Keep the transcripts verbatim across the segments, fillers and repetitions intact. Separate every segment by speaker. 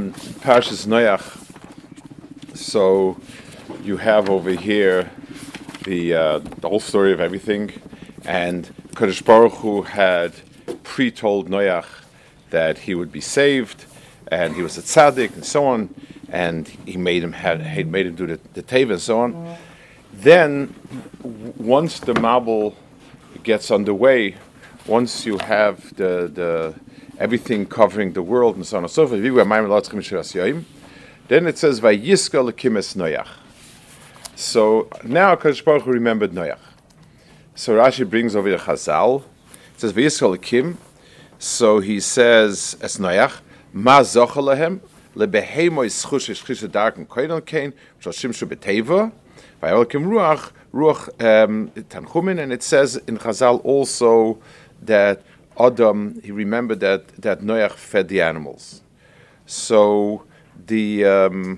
Speaker 1: Parshas Noach. So you have over here the uh, the whole story of everything, and Kadosh Baruch Hu had pre-told Noach that he would be saved, and he was a tzaddik and so on, and he made him had he made him do the, the teva and so on. Then, w- once the Mabul gets underway, once you have the the everything covering the world and so on and so forth, then it says Vayiska lekim es Noach. So now Kadosh Baruch Hu remembered Noach. So Rashi brings over the Chazal. It says Vayiska lekim. So he says es Noach ma zocha lahem lebehemo ischush ishchish darken koidon kain shashimshu beteva vayolkim ruach ruach tanchumin, and it says in Chazal also that Adam, he remembered that that Noach fed the animals. So the um,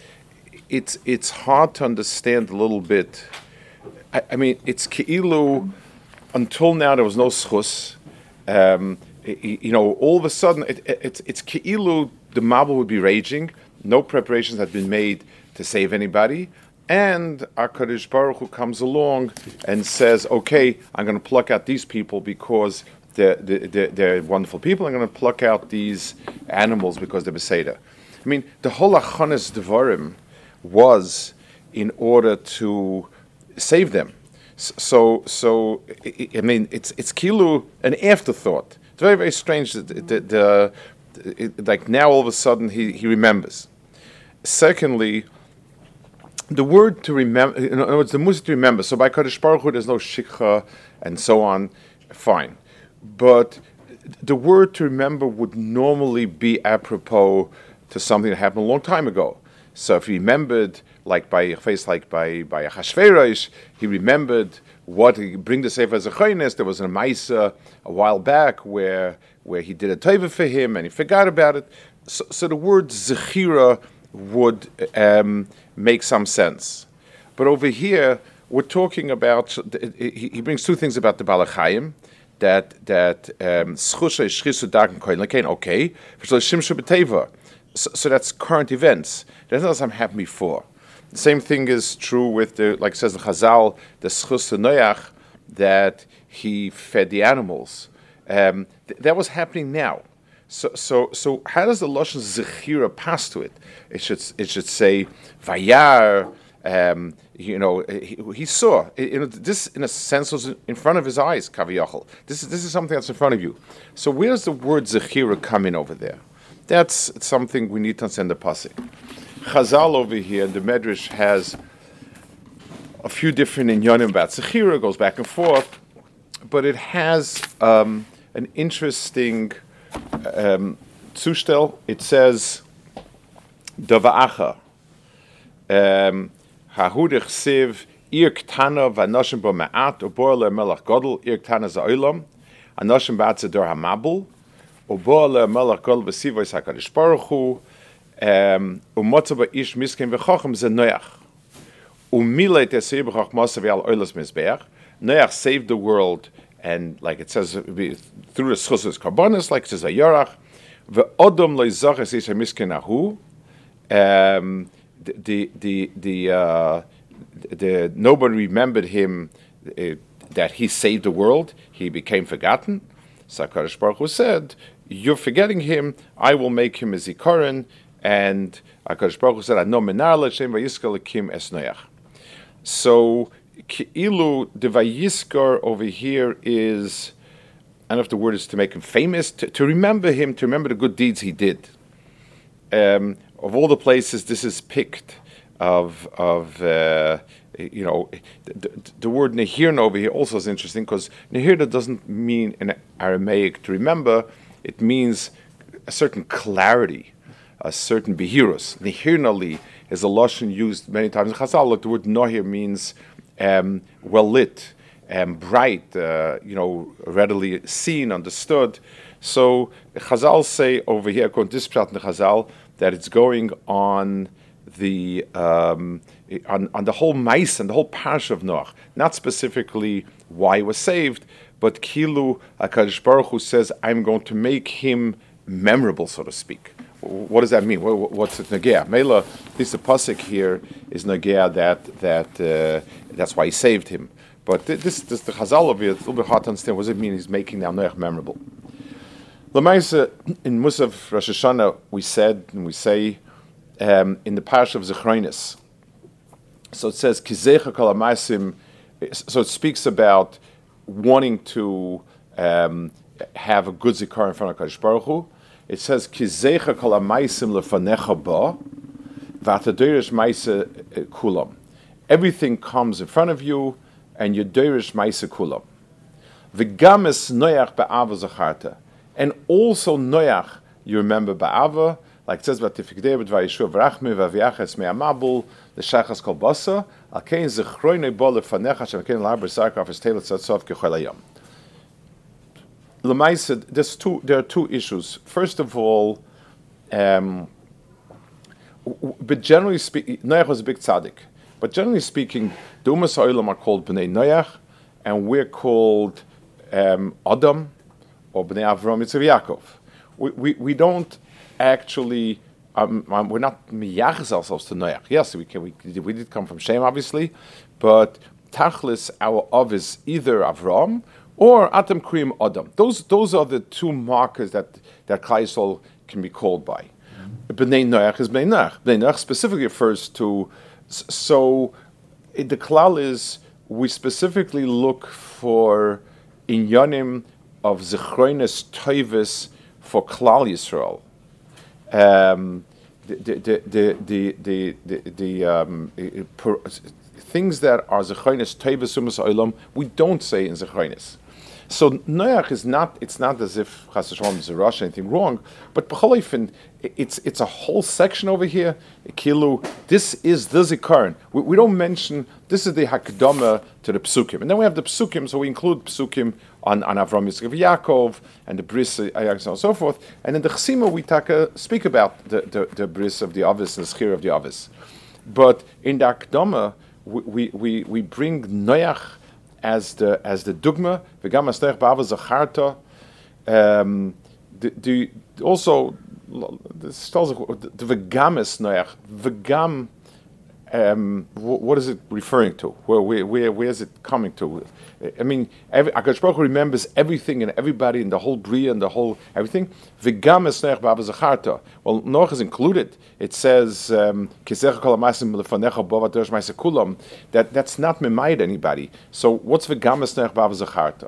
Speaker 1: it's it's hard to understand a little bit. I, I mean, it's keilu. Until now, there was no schus. Um, you know, all of a sudden, it, it, it's it's keilu. The Mabul would be raging. No preparations had been made to save anybody, and HaKadosh Baruch Hu comes along and says, "Okay, I'm going to pluck out these people because they're, they're, they're wonderful people. I'm going to pluck out these animals because they're beseder." I mean, the whole Achanes Devarim was in order to save them. So, so I mean, it's it's kilu an afterthought. It's very, very strange that the, the, the like now all of a sudden he, he remembers. Secondly, the word to remember, in other words, the music to remember. So by Kadosh Baruch Hu, there's no shikha and so on. Fine, but the word to remember would normally be apropos to something that happened a long time ago. So if he remembered, like by a face like by by Achashverosh, he remembered what he bring the Sefer Zechonis. There was a Maisa a while back where where he did a teva for him and he forgot about it. So, so the word Zechira would um, make some sense. But over here, we're talking about, he, he brings two things about the Balachayim, that that schusha ishchisu darken koin okay, so shimshu b'teva. So that's current events. That's not something happened before. The same thing is true with the, like it says in Chazal, the schus to Noach, that he fed the animals. Um, th- that was happening now. So, so, so, how does the lashon zechira pass to it? It should, it should say vayar. Um, you know, he, he saw. You know, this, in a sense, was in front of his eyes. Kaviyachol. This is this is something that's in front of you. So, where does the word zechira come in over there? That's something we need to understand the pasuk. Chazal over here, the Medrash has a few different inyanim about zechira. Goes back and forth, but it has um, an interesting um, zustel. It says dava'acha hahudich siv ir ktana v'anoshim bo ma'at ubor le melach godel ir ktana za'olam anoshim ba'atzador hamabul ubor le melach godel v'sivois HaKadosh Baruch Hu umotza ba'ish miskin v'chochem ze Noach umilei tesir b'chochmasa v'al oilas mizbeach. Noach saved the world, and like it says through the schus karbonis, like it says v'yorach v'odom lo yizaches ish miskin ahu. Um, the the the uh, the nobody remembered him uh, that he saved the world. He became forgotten. So HaKadosh Baruch Hu said, "You're forgetting him. I will make him a zikaron." And HaKadosh Baruch Hu said, "Ano menar l'shem vayiskar lekim es Noach." So keilu the vayiskar over here is, I don't know if the word is to make him famous, to, to remember him, to remember the good deeds he did. Um, Of all the places this is picked, of of uh, you know, the, the word nehirna over here also is interesting, because nehirna doesn't mean in Aramaic to remember. It means a certain clarity, a certain behirus. Nehirnali is a lashon used many times in Chazal. Look, the word nohir means um, well lit, um, bright, uh, you know, readily seen, understood. So Chazal say over here, according to this pshat in Chazal, that it's going on the um, on, on the whole mice and the whole parish of Noach, not specifically why he was saved, but Kilu HaKadosh Baruch Hu says, I'm going to make him memorable, so to speak. what does that mean? What, what's it Nagea? Mela, at least the pasuk here is Nagea that that uh, that's why he saved him. But this, this the Chazal of it, it's a little bit hard to understand. What does it mean? He's making now Noach memorable. Lamaisa in Musaf Rosh Hashanah, we said and we say um, in the Parsha of Zechronis. So it says Kizecha Kol Hamasim. So it speaks about wanting to um, have a good zikar in front of Kadosh Baruch Hu. It says Kizecha Kol Hamaisim lefanecha ba v'atadirish ma'ase kulam. Everything comes in front of you, and you dirish ma'ase kulam. V'games noyach ba'ava zacharta, and also noyach you remember ba'ava, like it says v'tifikdei b'dvayishu v'rachmi v'aviachas me'amabul l'shachas kol basa al kein zechroinei bo lefanecha shemakein l'arba sarkaf es telet tzatzav kechol hayam. L'maisa, there's two. There are two issues. First of all, um, but generally speaking, Noach was a big tzaddik. But generally speaking, the Umas HaOlam are called Bnei Noach, and we're called um, Adam or Bnei Avram Yitzchak Yaakov. We, we we don't actually. Um, um, we're not miyachas ourselves to Noach. Yes, we can. We, we did come from Shem, obviously, but Tachlis, our of is either Avram or Atam Kriyim Adam. Those those are the two markers that that Klal Yisrael can be called by. Mm-hmm. Bnei Noach is Bnei Noach. Bnei Noach specifically refers to. So it, the klal is we specifically look for inyanim of zichroines toivus for Klal Yisrael. Um, the the the the the the, the um, per, things that are zichroines toivus umas olam we don't say in zichroines. So Noach is not. It's not as if Chas v'Shalom is a rush anything wrong, but b'choleifin, it's it's a whole section over here. Kilu, this is the zikaron. We, we don't mention this is the hakdama to the psukim, and then we have the psukim. So we include psukim on on Avram Yitzchak Yaakov and the bris and so forth. And in the chesima we taka, speak about the, the, the bris of the avis and the schir of the avis. But in the hakdama we we we bring Noach as the as the dogma, v'gam asnech ba'ava zacharta. Um, the, the also this tells the v'gam is noach. V'gam, um, what is it referring to? Where where where, where is it coming to? I mean, every, HaKadosh Baruch Hu remembers everything and everybody and the whole bria and the whole everything. V'gam is noach ba'ava zacharta. Well, Noach is included. It says um, that that's not memayed anybody. So what's v'gamas nech b'ava zacharta?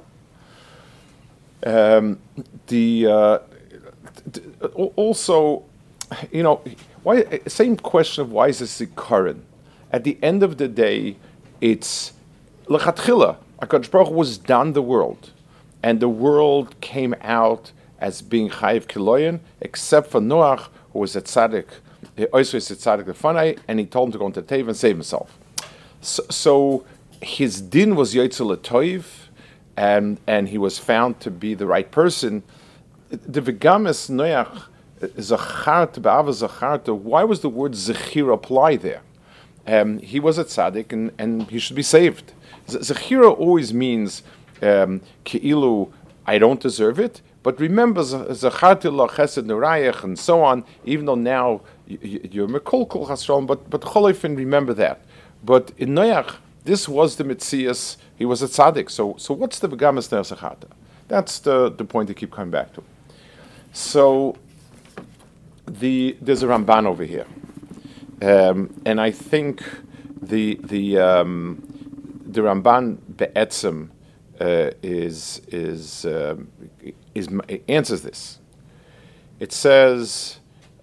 Speaker 1: Um, the uh, also, you know, why same question of why is this zikaron? At the end of the day, it's lechatchila. HaKadosh Baruch Hu was done the world, and the world came out as being chayiv kiloyan, except for Noach, who was a tzaddik. And he told him to go into the Teva and save himself. So, so his din was Yotzel Toiv, and and he was found to be the right person. The V'games Noach Zacharta Ba'ava Zacharta. Why was the word Zechira apply there? Um, he was a tzaddik, and, and he should be saved. Zechira always means um, Ke'ilu, I don't deserve it. But remember, Zacharti lo chesed nurayach and so on. Even though now you're mekolkol chasron, but but choleifin, remember that. But in Noach, this was the mitzias. He was a tzaddik. So so what's the v'gamas ner zacharta? That's the the point they keep coming back to. So the there's a Ramban over here, um, and I think the the um, the Ramban be'etzem uh, is is. Um, Is, it answers this. It says,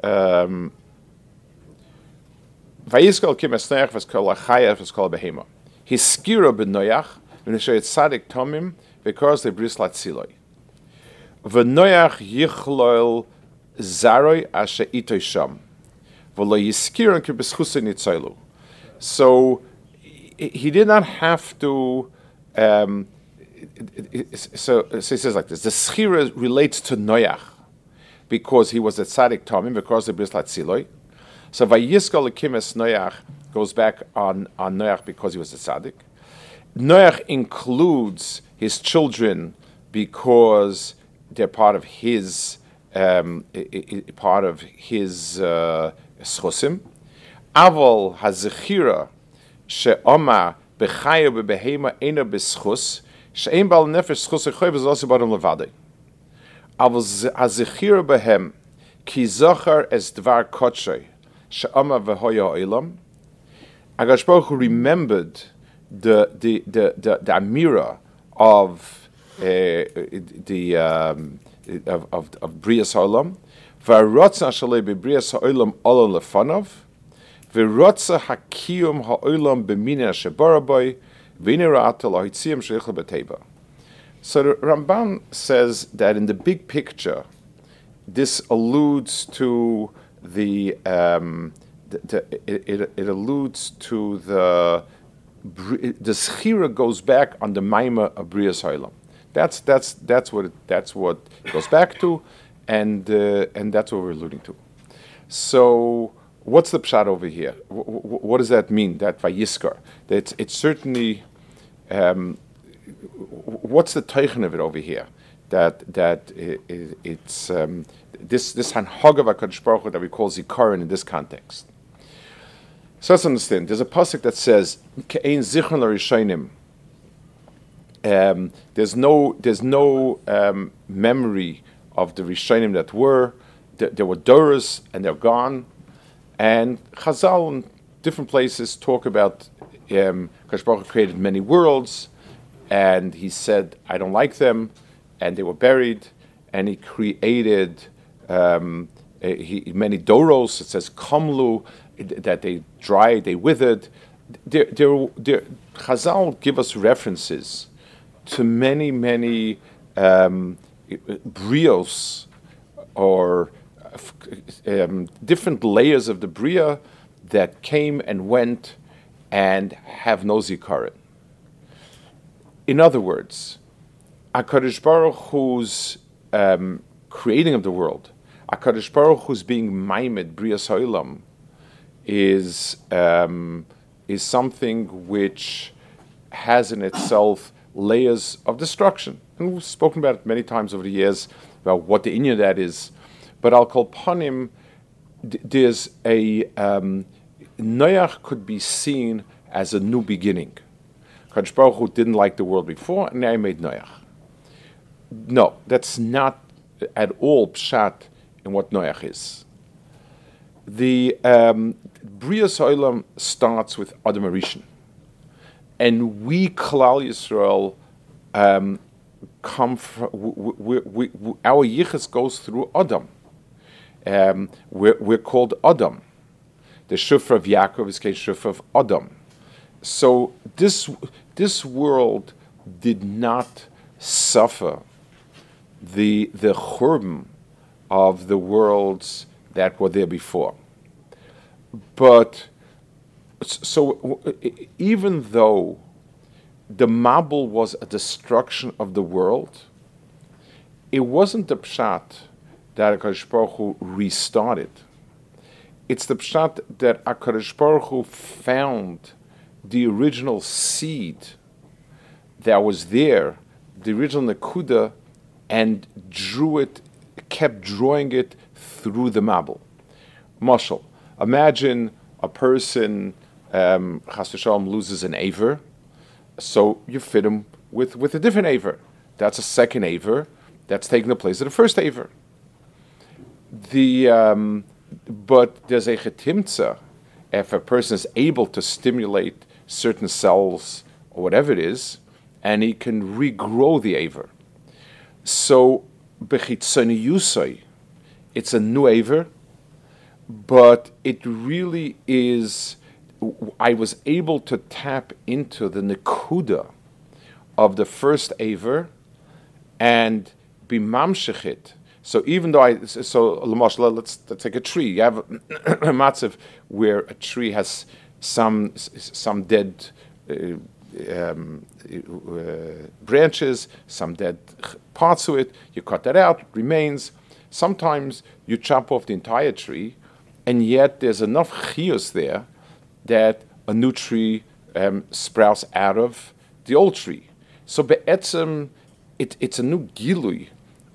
Speaker 1: "Vayiskol kim esnech v'skol achayev v'skol behema." His skira b'noyach v'neshayet tzadik tomim because they bris latziloi. V'noyach yichlol zaroi asher itoy sham v'lo yiskiron ki b'schusa nitzaylu. So he did not have to. Um, So, so he says like this: the schira relates to Noach because he was a tzaddik tamim because the bris latziloi. So vayiskol lekimes Noach goes back on on Noach because he was a tzaddik. Noach includes his children because they're part of his um, I, I, part of his uh, schusim. Aval hazechira she'oma b'chaya b'behema ena b'schus she'en bal nefesh schus echoy v'zos b'adam levadei. Aval hazechira behem ki zochar es dvar kotshay she'oma v'hoya olam. Akadosh Baruch Hu remembered the the the the, the amira of uh, the um, of of, of Brias Olam. V'arotza shalei b'Brias Olam olam lefanov. V'rotza hakiyum ha'olam b'mina shebaraboy v'inirata lahitziam sheichel b'teiba. So the Ramban says that in the big picture, this alludes to the, um, the, the it, it, it alludes to the the schira goes back on the maima of Brias Olam. That's that's that's what it, that's what it goes back to, and uh, and that's what we're alluding to. So, what's the pshat over here? W- w- what does that mean? That vayiskar? That it's certainly. Um, what's the teichen of it over here? That that it, it, it's um, this this hanhagav HaKadosh Baruch Hu that we call zikaron in this context. So let's understand. There's a pasuk that says ke'ein zichron l'rishonim. Um, there's no there's no um, memory of the Rishonim that were. There, there were Doros and they're gone. And Chazal in different places talk about um, Kadosh Baruch Hu created many worlds, and he said, I don't like them, and they were buried, and he created um, he, many Doros. It says Kamlu, that they dried, they withered. There, there, there, Chazal give us references to many, many um, brios or um, different layers of the bria that came and went and have no zikaron. In other words, HaKadosh Baruch Hu's um, creating of the world, HaKadosh Baruch Hu's being maimed brias ha'olam, is um, is something which has in itself layers of destruction. And we've spoken about it many times over the years about what the inyan of that is. But Al Kol Panim, d- there's a um, Noach could be seen as a new beginning. Kadosh Baruch Hu didn't like the world before, and now he made Noach. No, that's not at all pshat in what Noach is. The um, Brias Olam starts with Adam Arishon. And we, Klal Yisrael, um, come from, we, we, we, our yichus goes through Adam. Um, we're, we're called Adam. The Shufra of Yaakov is called Shufra of Adam. So this this world did not suffer the the churban of the worlds that were there before. But so even though the Mabul was a destruction of the world, it wasn't the pshat that HaKadosh Baruch Hu restarted. It's the pshat that HaKadosh Baruch Hu found the original seed that was there, the original Nakuda, and drew it, kept drawing it through the Mabul. Mashal, imagine a person, um, Chas v'Shalom, loses an aver, so you fit him with, with a different aver. That's a second aver that's taking the place of the first aver. The um, but there's a chetimtza if a person is able to stimulate certain cells or whatever it is, and he can regrow the aver. So bechitzoni yusai, it's a new aver, but it really is. I was able to tap into the nekuda of the first aver and be mamshechit. So even though I, so let's, let's take a tree. You have a matzav where a tree has some some dead uh, um, uh, branches, some dead parts to it. You cut that out, it remains. Sometimes you chop off the entire tree, and yet there's enough chiyus there that a new tree um, sprouts out of the old tree. So be'etzem, it, it's a new gilui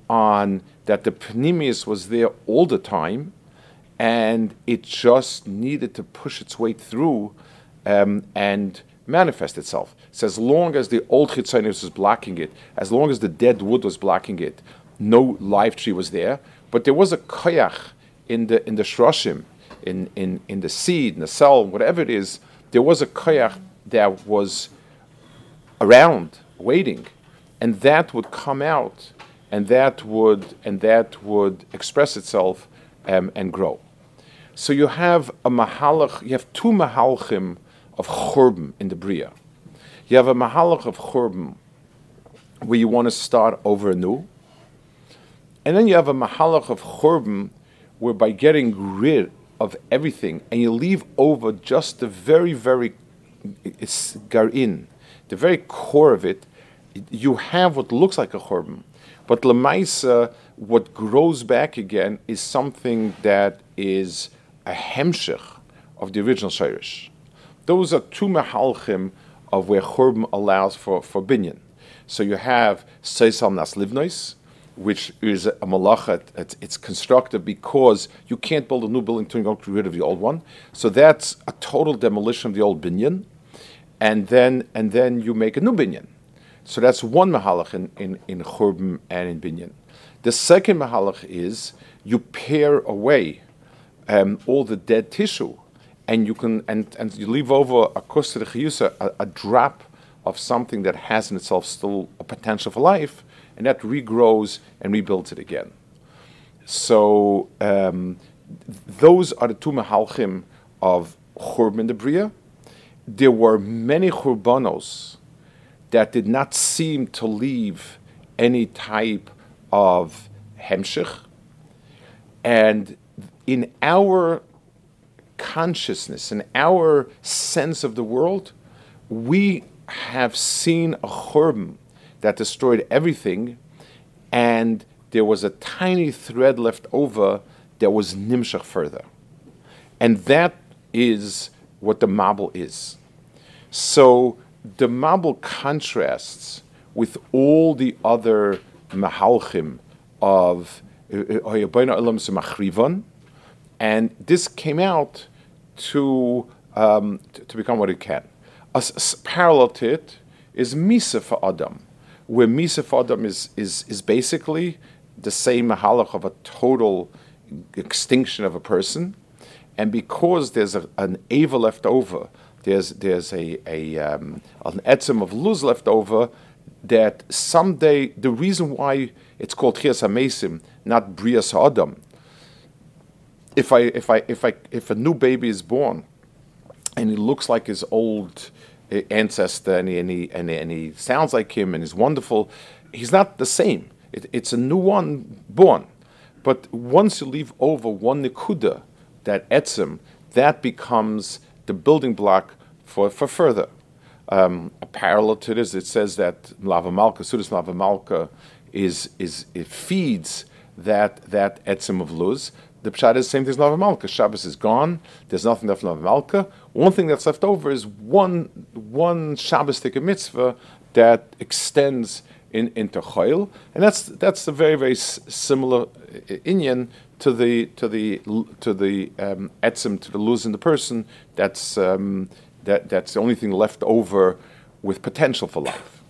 Speaker 1: on that the Pnimius was there all the time, and it just needed to push its way through um, and manifest itself. So as long as the old Chitzonius was blocking it, as long as the dead wood was blocking it, no live tree was there. But there was a koyach in the in the shroshim, in, in, in the seed, in the cell, whatever it is, there was a koyach that was around, waiting, and that would come out, and that would and that would express itself um, and grow. So you have a mahalach, you have two mahalchim of churban in the bria. You have a mahalach of churban where you want to start over anew, and then you have a mahalach of churban where by getting rid of everything and you leave over just the very, very it's garin, the very core of it, you have what looks like a churban. But lemaisa, what grows back again is something that is a hemshech of the original shirish. Those are two mahalchim of where churban allows for, for binyan. So you have seisal nas livnois, which is a malacha. It's, it's constructed because you can't build a new building until you get rid of the old one. So that's a total demolition of the old binyan, and then and then you make a new binyan. So that's one mahalach in, in, in churban and in binyan. The second mahalach is you pare away um, all the dead tissue, and you can and, and you leave over a koster chiyusa, a, a drop of something that has in itself still a potential for life, and that regrows and rebuilds it again. So um, those are the two mahalchim of churban and the bria. There were many churbanos that did not seem to leave any type of hemshech. And in our consciousness, in our sense of the world, we have seen a churban that destroyed everything, and there was a tiny thread left over that was nimshach further. And that is what the Mabul is. So the Mabul contrasts with all the other mahalchim of Machrivan, and this came out to um, to, to become what it can. A, a parallel to it is Misa for Adam, where Misa for Adam is, is, is basically the same mahalach of a total extinction of a person, and because there's a, an Eva left over, there's there's a, a um, an etzem of luz left over, that someday, the reason why it's called Chias HaMesim, not Brias HaAdam, if I if I if I if a new baby is born and he looks like his old ancestor and he and he, and he, and he sounds like him and he's wonderful, he's not the same. It, it's a new one born. But once you leave over one nikuda, that etzem, that becomes the building block for, for further. Um, a parallel to this, it says that Lava Malka, Sudas Lava Malka, is is it feeds that that etzem of luz. The pshat is the same thing as Lava Malka. Shabbos is gone. There's nothing left in Lava Malka. One thing that's left over is one one Shabbos take a mitzvah that extends in into Choil, and that's that's a very very s- similar inyan to the to the to the um, etzem, to the luz in the person. That's um, that that's the only thing left over with potential for life.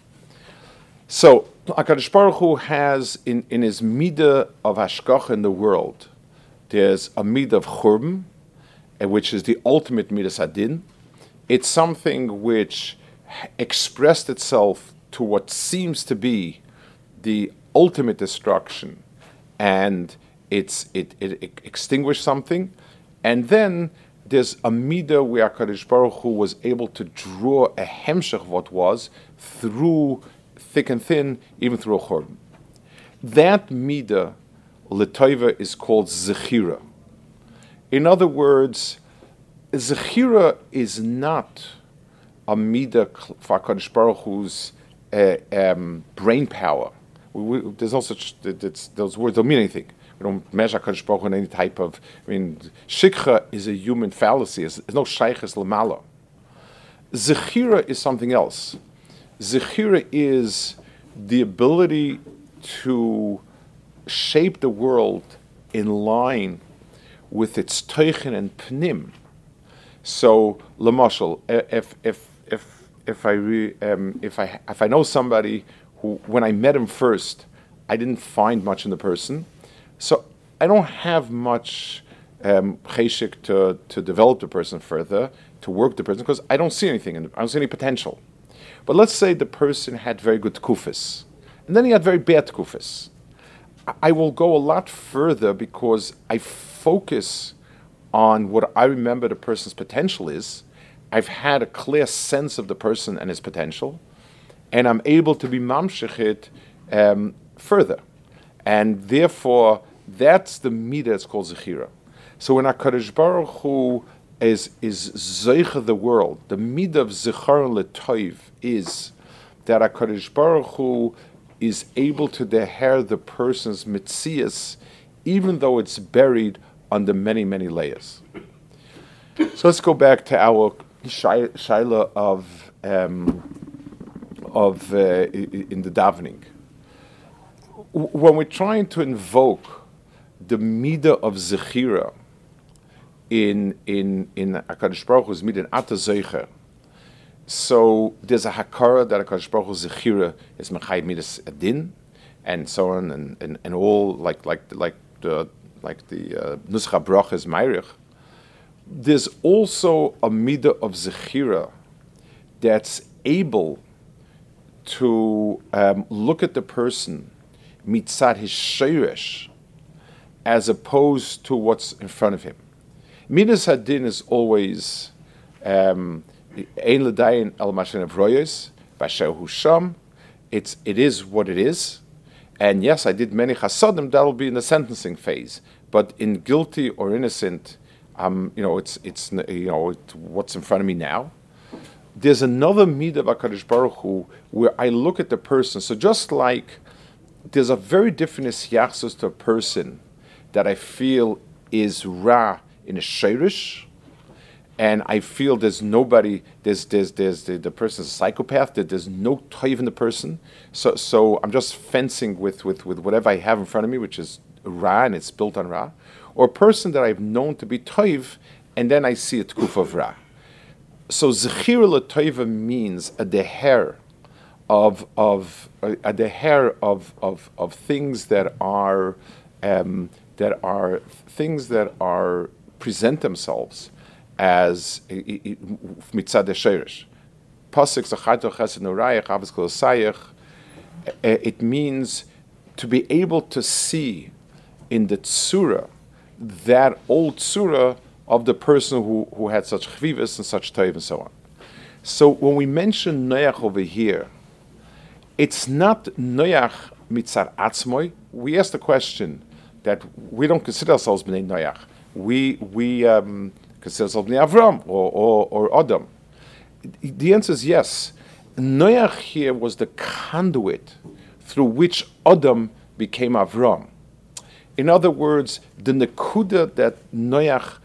Speaker 1: So HaKadosh Baruch Hu has in, in his midah of hashgacha in the world, there's a midah of churban, which is the ultimate midas hadin. It's something which expressed itself to what seems to be the ultimate destruction, and it's it, it, it extinguished something, and then there's a midah where HaKadosh Baruch Hu was able to draw a hemshech of what was through thick and thin, even through a churban. That midah l'toiva is called zechira. In other words, zechira is not a midah for HaKadosh Baruch Hu's uh, um, brain power. We, we, there's no such, it's, those words don't mean anything. We don't measure HaKadosh Baruch Hu in any type of, I mean, shikha is a human fallacy. There's no shayches l'mala. Zechira is something else. Zechira is the ability to shape the world in line with its teichen and pnim. So, lamashal, if if if if I re, um, if I if I know somebody who, when I met him first, I didn't find much in the person, so I don't have much um, cheshik to to develop the person further, to work the person, because I don't see anything, in the, I don't see any potential. But let's say the person had very good kufis, and then he had very bad kufis. I will go a lot further because I focus on what I remember the person's potential is. I've had a clear sense of the person and his potential, and I'm able to be mamshechit um, further. And therefore, that's the midah. It's called zechira. So when HaKadosh Baruch Hu is is zeicha the world, the midah of zechar l'toiv is that HaKadosh Baruch Hu is able to deher the person's mitzias, even though it's buried under many, many layers. So let's go back to our shaila of um, of uh, in the davening. When we're trying to invoke the midah of zechira in in in HaKadosh Baruch Hu's midah in Ata Zeicher, so there's a hakara that HaKadosh Baruch Hu's zechira is mechayim midas adin, and so on, and, and, and all like like like the like the uh, nuscha bracha is meirich. There's also a midah of zechira that's able to um, look at the person mitzad his sheirish, as opposed to what's in front of him. Midas hadin is always um, ein l'dayin el mashen avroyos b'asher hu sham. It's it is what it is, and yes, I did many chasadim. That'll be in the sentencing phase, but in guilty or innocent, um, you know, it's it's you know it's what's in front of me now. There's another midah of HaKadosh Baruch Hu where I look at the person. So just like there's a very different isyachsus to a person that I feel is ra in a sheirish, and I feel there's nobody, there's there's there's the, the person's a psychopath, that there's no toiv in the person. So so I'm just fencing with, with, with whatever I have in front of me, which is ra and it's built on ra, or a person that I've known to be toiv, and then I see a tkuf of ra. So zechira l'toiva means a deher of of a, a deher of, of of things that are um, that are things that are present themselves as mitzad sheirish. Pasuk zacharto chesed norayach avos kol sayach. It means to be able to see in the tzura, that old tzura of the person who, who had such chvivas and such toiv and so on. So when we mention Noach over here, it's not Noach mitzad atzmoi. We ask the question that we don't consider ourselves bnei Noach. We we um, consider ourselves bnei Avram or, or or Adam. The answer is yes. Noach here was the conduit through which Adam became Avram. In other words, the nekuda that Noach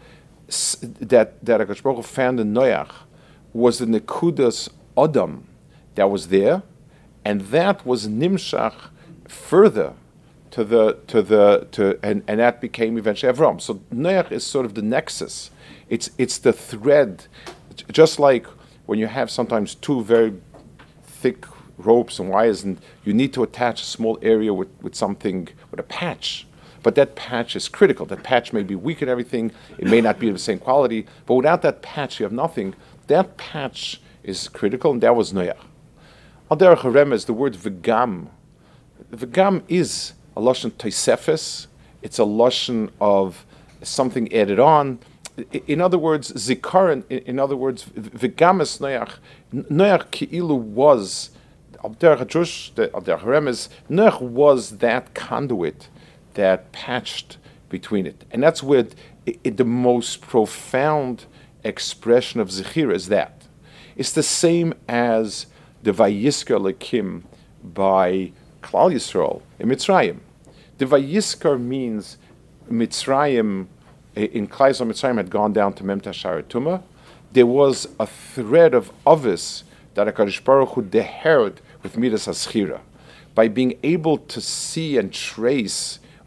Speaker 1: that that HaKadosh Baruch Hu found in Noach was the nekudas Adam that was there, and that was nimshach further to the to the to and, and that became eventually Avram. So Noach is sort of the nexus. It's it's the thread, just like when you have sometimes two very thick ropes and wires, and you need to attach a small area with, with something with a patch. But that patch is critical. That patch may be weak and everything. It may not be of the same quality. But without that patch, you have nothing. That patch is critical, and that was Noach. Al derech haremez, the word v'gam. V'gam is a lashon tosefes. It's a lashon of something added on. In other words, zikaron. In other words, v'gam es Noach. Noach ki'ilu was al derech hajush. Al derech haremez. Noach was that conduit that patched between it. And that's where it, it, the most profound expression of Zechira is that. It's the same as the Vayiskar Lekim by Klal Yisrael in Mitzrayim. The Vayiskar means Mitzrayim, in Klal Yisrael, Mitzrayim had gone down to Mem Tashar Tumah. There was a thread of Avis that HaKadosh Baruch Hu dehered with Midas HaZechira. By being able to see and trace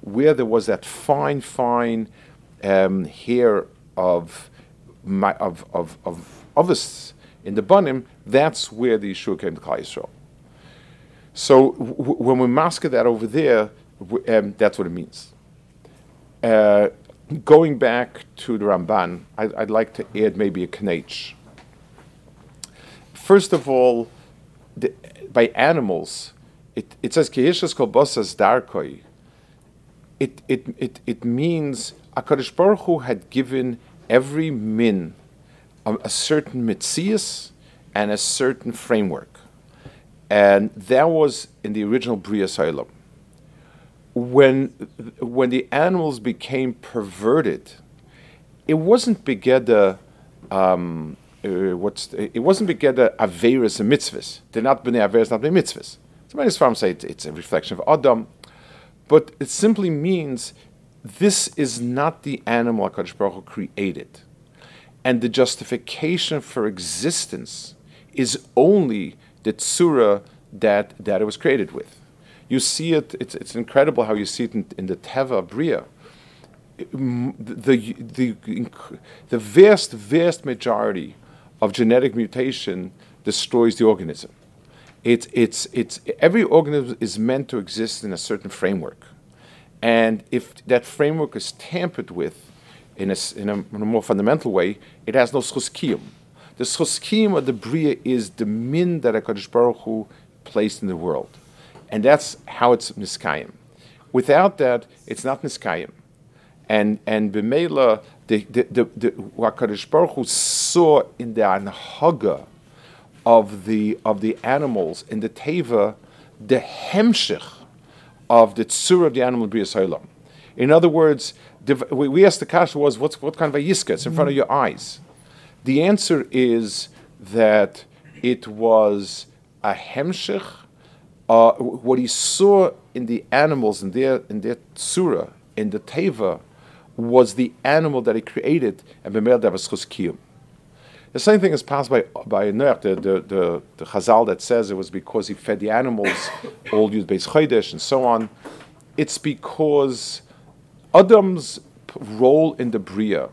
Speaker 1: where there was that fine, fine um, hair of my, of of of others in the Banim, that's where the Yeshua came to Klal Yisrael. So w- when we mask that over there, w- um, that's what it means. Uh, going back to the Ramban, I'd, I'd like to add maybe a knetch. First of all, the, by animals, it, it says Kehishas kolbosas darkoi. It it it it means HaKadosh Baruch Hu had given every min a, a certain mitzias and a certain framework, and that was in the original Bria Olam. When when the animals became perverted, it wasn't begeda. Um, uh, what's it wasn't begeda averis and mitzvahs. They're not bnei averis, not bnei mitzvahs. So many farms say it, it's a reflection of Adam, but it simply means this is not the animal HaKadosh Baruch Hu created, and the justification for existence is only the tzura that that it was created with. You see it, it's, it's incredible how you see it in, in the Teva Bria. The, the, the, the vast, vast majority of genetic mutation destroys the organism. It's, it's, it's, every organism is meant to exist in a certain framework. And if that framework is tampered with in a, in a, in a more fundamental way, it has no schus kiyum. The schus kiyum of the Bria is the min that HaKadosh Baruch Hu placed in the world. And that's how it's niskayim. Without that, it's not niskayim. And and b'meila, the the the, the HaKadosh Baruch Hu saw in the anhaga of the of the animals in the teva the hemshich of the tzur of the animal b'riyas olam. In other words, the, we, we asked the kasha was what's what kind of a yiska? It's in front of your eyes. The answer is that it was a hemshich. Uh, what he saw in the animals in their in their tzura, in the teva, was the animal that he created, and b'meil that was chus kiyum. The same thing is passed by by Noach, the, the the the Chazal that says it was because he fed the animals, all used beis chodesh and so on. It's because Adam's role in the bria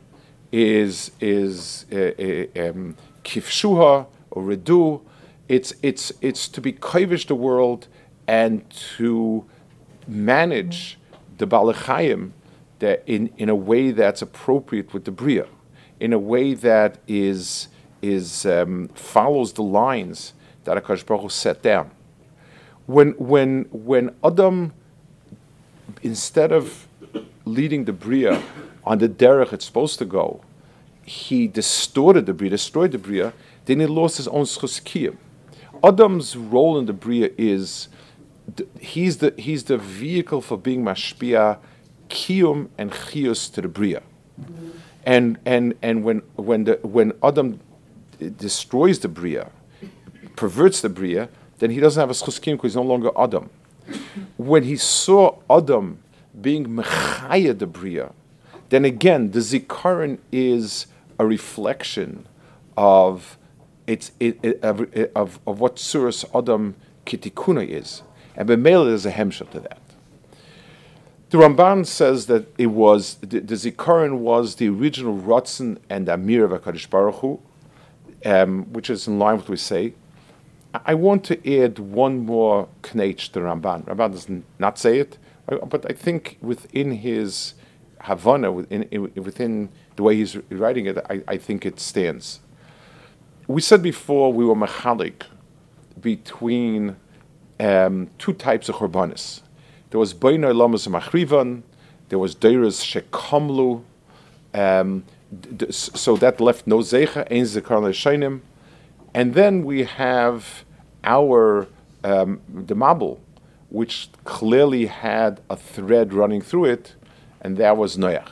Speaker 1: is is uh, uh, um, kifshuha or redu. It's it's it's to be kovish the world and to manage the balachayim that in, in a way that's appropriate with the bria, in a way that is is um, follows the lines that HaKadosh Baruch Hu set down. When when when Adam, instead of leading the bria on the derech it's supposed to go, he distorted the bria, destroyed the bria, then he lost his own schus kiyum. Adam's role in the bria is th- he's the he's the vehicle for being mashpia kiyum and chiyus to the bria, mm-hmm. and and and when when the when Adam destroys the bria, perverts the bria, then he doesn't have a schus kiyum because he's no longer Adam. When he saw Adam being mechaya the bria, then again the zikaron is a reflection of. It's it, it, of, of of what Suras Adam Kitikuna is, and B'meila is a hemshach to that. The Ramban says that it was the, the Zikaron was the original Ratzon and Amir of HaKadosh Baruch Hu, um, which is in line with what we say. I, I want to add one more knetch to the Ramban. Ramban does not say it, but I think within his Havana, within within the way he's writing it, I, I think it stands. We said before we were mechalik between um, two types of korbanos. There was Beino Lamas Machrivan, there was Deiras Shekamlu, um, d- so that left no Zecha, Ein Zekar L'Shainim. And then we have our, um, the Mabul, which clearly had a thread running through it, and that was Noach.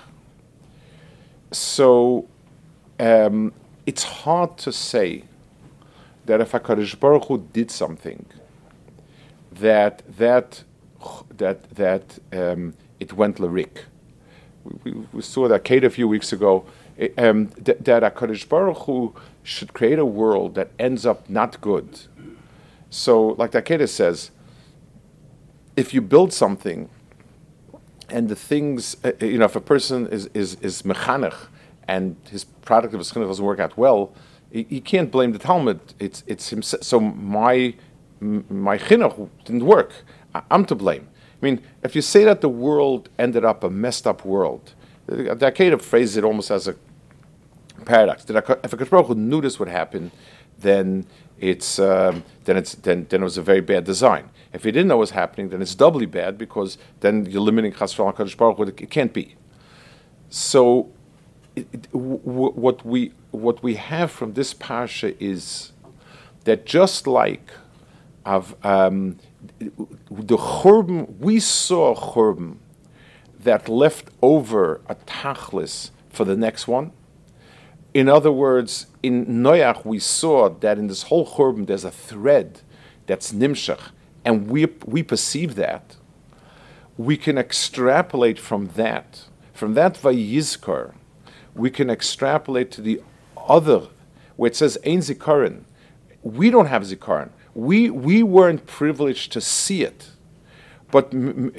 Speaker 1: So, um, it's hard to say that if HaKadosh Baruch Hu did something, that that that that um, it went lyric. We, we, we saw that Kate a few weeks ago. Um, th- that HaKadosh Baruch Hu should create a world that ends up not good. So, like Takeda says, if you build something and the things, uh, you know, if a person is is is mechanech and his product of his chinuch doesn't work out well, he, he can't blame the Talmud. It's it's himself. So my my chinuch didn't work. I, I'm to blame. I mean, if you say that the world ended up a messed up world, the Akedah phrases it almost as a paradox. If a Kadosh Baruch Hu knew this would happen, then it's um, then it's then then it was a very bad design. If he didn't know what was happening, then it's doubly bad because then you're limiting Chas v'Shalom Kadosh Baruch Hu. It can't be. So, it, it, w- w- what we what we have from this parsha is that just like of um, the churban, we saw a churban that left over a tachlis for the next one. In other words, in Noach, we saw that in this whole churban there's a thread that's nimshach, and we we perceive that. We can extrapolate from that, from that vayizkar, we can extrapolate to the other, where it says ein zikaron. We don't have zikaron. We we weren't privileged to see it, but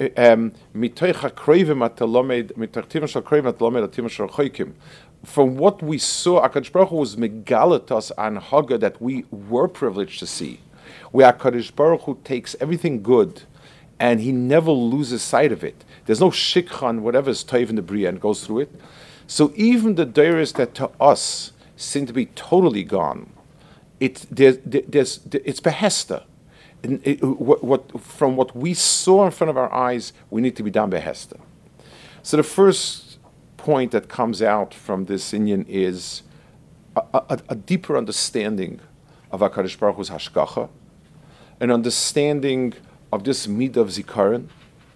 Speaker 1: from what we saw, HaKadosh Baruch Hu was megalit us an haga that we were privileged to see, where HaKadosh Baruch Hu takes everything good, and He never loses sight of it. There's no shikhan, whatever is toiv in the bria, and goes through it. So even the dairies that to us seem to be totally gone, It, there's, there's, it's behester. It, what, what, from what we saw in front of our eyes, we need to be done behester. So the first point that comes out from this inyan is a, a, a deeper understanding of HaKadosh Baruch Hu's hashgacha, an understanding of this midah of zikaron,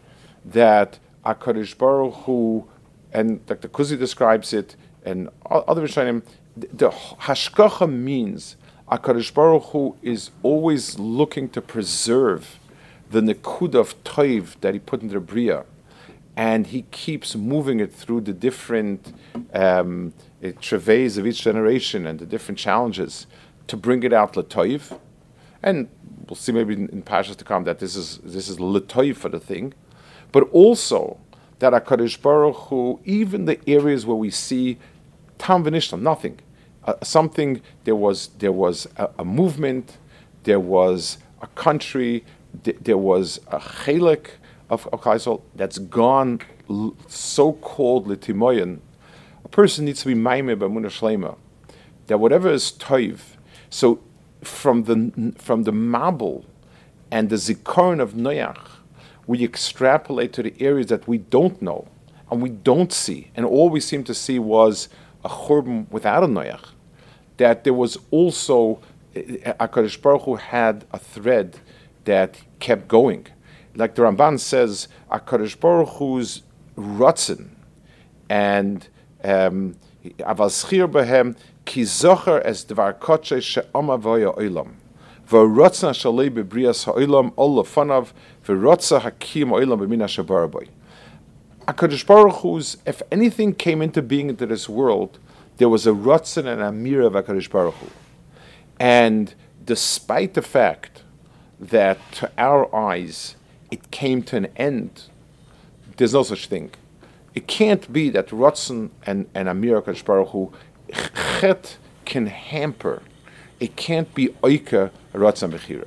Speaker 1: that HaKadosh Baruch Hu, and Doctor Kuzi describes it, and other Rishonim, the, the hashgacha means HaKadosh Baruch Hu is always looking to preserve the nekud of toiv that He put in the bria, and He keeps moving it through the different um, treves of each generation and the different challenges to bring it out l'toiv. And we'll see maybe in, in Parshas to come that this is this is l'toiv for the thing, but also that HaKadosh Baruch Hu, even the areas where we see tam v'nishtam, nothing. Uh, something, there was there was a, a movement, there was a country, th- there was a chelik of, of Kaisel that's gone l- so-called litimoyan. A person needs to be maimeh b'emunah shlema, that whatever is toiv, so from the from the mabul and the zikaron of Noach, we extrapolate to the areas that we don't know and we don't see, and all we seem to see was a churban without a Noach, that there was also, HaKadosh Baruch Hu had a thread that kept going. Like the Ramban says, HaKadosh Baruch Hu's ratzin, and aval schir behem, ki zocher es dvar kodshe she'ama v'hoya olam, v'rotzna shalei bebrias ha'olam ol lefanav, v'rotza hakim olam b'mina shebaraboi. HaKadosh Baruch Hu's, if anything came into being into this world, there was a ratzon and a mirror of HaKadosh Baruch Hu. And despite the fact that to our eyes it came to an end, there's no such thing. It can't be that ratzon and, and a mirror of HaKadosh Baruch Hu, chet can hamper. It can't be oika ratzon b'chira.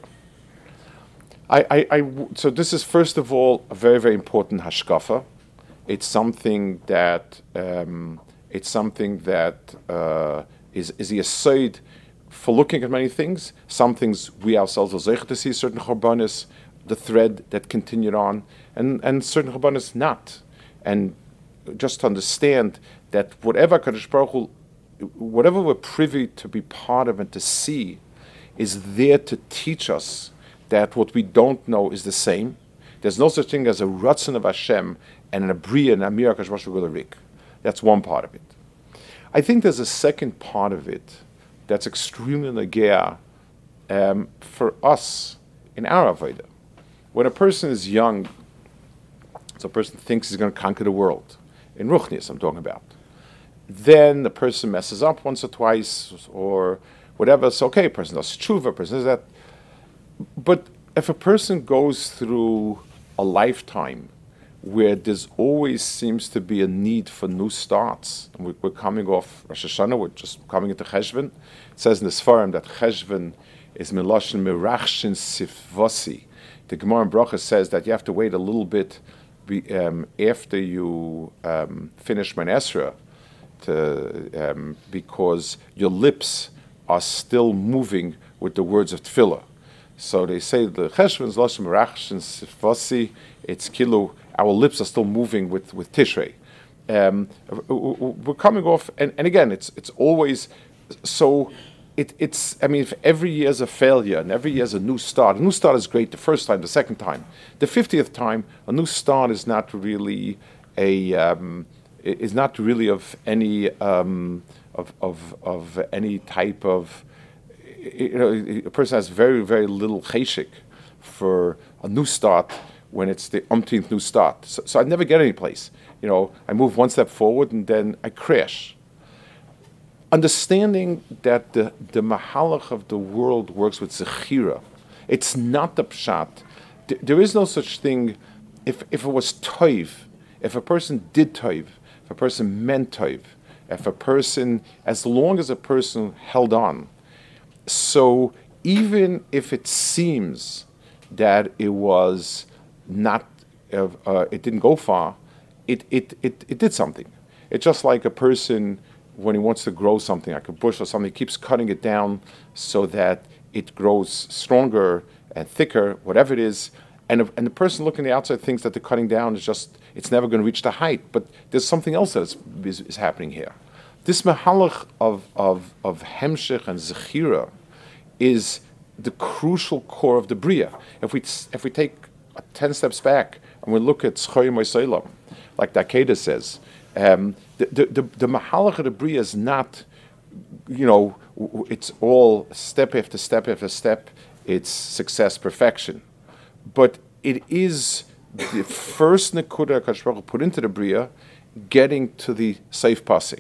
Speaker 1: I, I, I, so this is first of all a very, very important hashkafa. It's something that um, it's something that uh, is is the aside for looking at many things. Some things we ourselves are zeicher to see, certain chorbanis, the thread that continued on, and, and certain chorbanis not. And just to understand that whatever Kadosh Baruch Hu, whatever we're privy to be part of and to see, is there to teach us that what we don't know is the same. There's no such thing as a ratzon of Hashem and a bria and a mirror Kadosh Baruch Hu rik. That's one part of it. I think there's a second part of it that's extremely negea um, for us in our avodah. When a person is young, so a person thinks he's going to conquer the world. In Ruchnius, I'm talking about. Then the person messes up once or twice, or whatever. It's okay. A person does tshuva, a person does that. But if a person goes through a lifetime where there's always seems to be a need for new starts. And we, we're coming off Rosh Hashanah, we're just coming into Cheshvan. It says in this forum that Cheshvan is Miloshin Mirachshin Sifvosi. The Gemara in Bracha says that you have to wait a little bit be, um, after you um, finish Man Esra to, um, because your lips are still moving with the words of Tefillah. So they say the Cheshvan's Loshin Mirachshin Sifvosi, it's Kilu, our lips are still moving with, with Tishrei. Um, we're coming off, and, and again, it's it's always, so it, it's, I mean, if every year is a failure and every year is a new start. A new start is great the first time, the second time. The fiftieth time, a new start is not really a, um, is not really of any, um, of, of, of any type of, you know, a person has very, very little cheshik for a new start when it's the umpteenth new start. So, so I never get any place. You know, I move one step forward and then I crash. Understanding that the, the mahalach of the world works with zechira. It's not the pshat. D- there is no such thing. If if it was toiv, if a person did toiv, if a person meant toiv, if a person, as long as a person held on. So even if it seems that it was not, uh, uh, it didn't go far, it, it, it, it did something. It's just like a person, when he wants to grow something, like a bush or something, he keeps cutting it down so that it grows stronger and thicker, whatever it is. And, if, and the person looking at the outside thinks that the cutting down is just, it's never going to reach the height. But there's something else that is, is, is happening here. This mahalach of, of, of hemshech and zechira is the crucial core of the bria. If we if we take ten steps back and we look at Zchoyim Oisolam, like the Akedah says, um, the, the, the, the mahalach of the bria is not, you know, it's all step after step after step, it's success, perfection. But it is the first nekuda HaKadosh Baruch Hu put into the bria, getting to the safe pasik.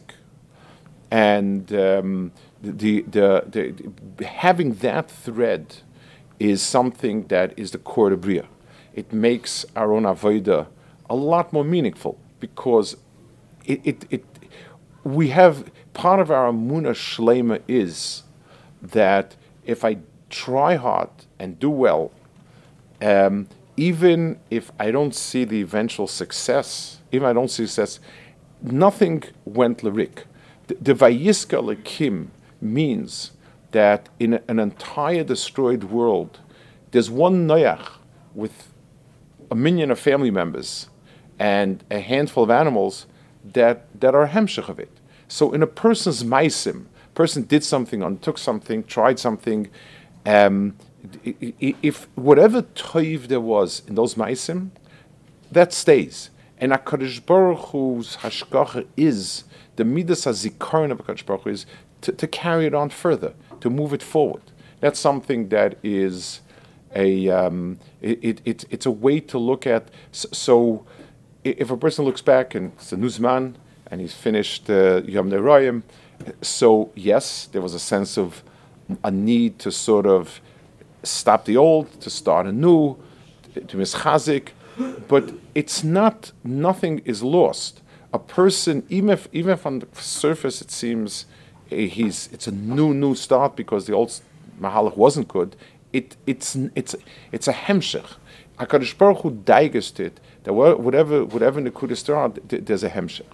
Speaker 1: And um, the, the, the, the having that thread is something that is the core of the bria. It makes our own avodah a lot more meaningful because it, it, it we have part of our emunah shleima is that if I try hard and do well, um, even if I don't see the eventual success, even if I don't see success, nothing went lyric. The, the Vayiska Lekim means that in an entire destroyed world, there's one Noach with a million of family members and a handful of animals that, that are hemshech of it. So in a person's maisim, person did something, undertook something, tried something, um, if whatever toiv there was in those maisim, that stays. And HaKadosh Baruch Hu's hashgacha is, the midas hazikaron of HaKadosh Baruch Hu is to, to carry it on further, to move it forward. That's something that is a, um, it, it, it's a way to look at, so if a person looks back and it's a newsman and he's finished uh, Yom Neroyim, so yes, there was a sense of a need to sort of stop the old, to start anew, to mischazik, but it's not, nothing is lost. A person, even if, even if on the surface it seems uh, he's, it's a new, new start because the old mahalach wasn't good, it, it's, it's, it's a hemshech. HaKadosh Baruch Hu digest it, that whatever, whatever nekudas there are, there's a hemshech.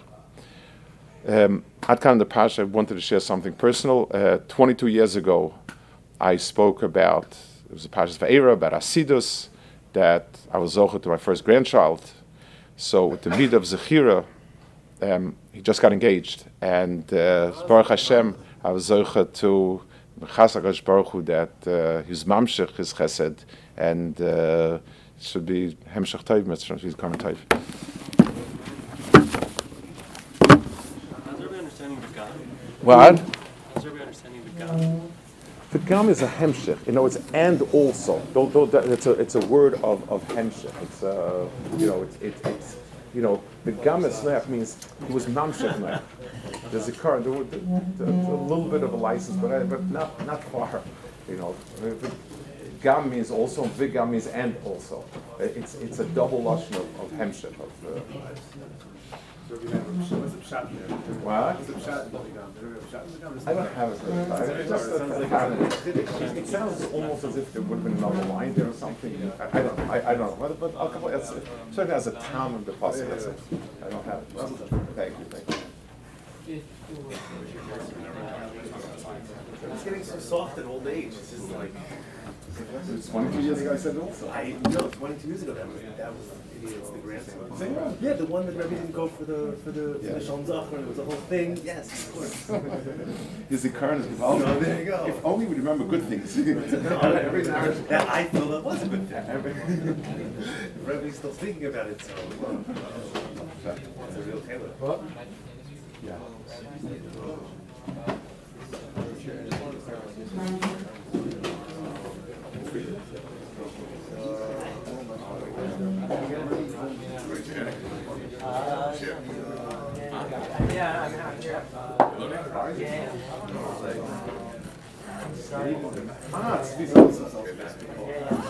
Speaker 1: Um, Ad Kan the Pasha, I wanted to share something personal. Uh, twenty-two years ago, I spoke about, it was a Pasha's Va'era, about Asidus, that I was zocher to my first grandchild. So with the midah of Zechira, um, he just got engaged. And uh, Baruch Hashem, I was zocher to Chas HaKadosh Baruch Hu that uh, his mamshech, his chesed, and uh, it should be hemshech tov, Mitzvah, he's coming tov. What?
Speaker 2: How's everybody understanding the gam?
Speaker 1: The gam is a hemshech. You know, it's and also. Don't, don't, it's a it's a word of, of hemshech. It's uh, you know, it's it's, it's you know, the gam esnech means he was mamshech nech. There's a car, there, there, a little bit of a license, but I, but not not far. You know, gam means also, vigam means and also. Uh, It's it's a double lashon of, of hemshech. Of, uh,
Speaker 3: What's the pshat there?
Speaker 1: what?
Speaker 3: What's the pshat in the Vigam? Do we have a pshat in the Vigam?
Speaker 1: I don't have it. It's just
Speaker 3: It sounds
Speaker 1: a
Speaker 3: like
Speaker 1: pattern. It, it sounds almost as if there would have been another line there or something. I, I don't know. I, I don't know. But, but I'll come, it's, it certainly has a town of the puzzle. That's it. I don't have it. Thank you. Thank you.
Speaker 4: It's getting so soft at old age. It's just like
Speaker 1: It's twenty-two years ago I said it also.
Speaker 4: I no, twenty-two years ago that was that was it's the grandson. Yeah, the one that Rebbe didn't go for the for the for
Speaker 1: Yeah.
Speaker 4: the Shalom Zachar and it was a whole thing. Yes, of course.
Speaker 1: His current is
Speaker 4: Oh, no, there you go.
Speaker 1: If only we remember good things.
Speaker 4: Every narrative. Yeah, I feel that was a good thing. Rebbe's still thinking about it, so uh, it's a real Taylor.
Speaker 1: Yeah.
Speaker 2: Yeah, I'm out here. Yeah.
Speaker 1: Ah, it's these also.
Speaker 2: Yeah, yeah.